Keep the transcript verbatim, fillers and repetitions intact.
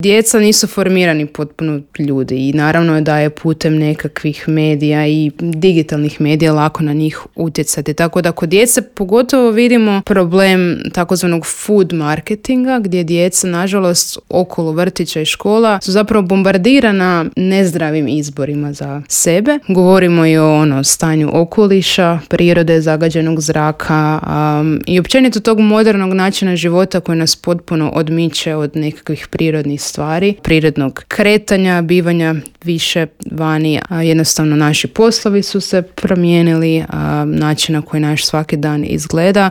Djeca nisu formirani potpuno ljudi i naravno je da je putem nekakvih medija i digitalnih medija lako na njih utjecati. Tako da kod djece pogotovo vidimo problem takozvanog food marketinga, gdje djeca, nažalost, okolo vrtića i škola su zapravo bombardirana nezdravim izborima za sebe. Govorimo i o ono, stanju okoliša, prirode, zagađenog zraka um, i općenito tog modernog načina života koji nas potpuno odmiče od nekakvih prirodnih stvari, prirodnog kretanja, bivanja više vani, a jednostavno naši poslovi su se promijenili, a način na koji naš svaki dan izgleda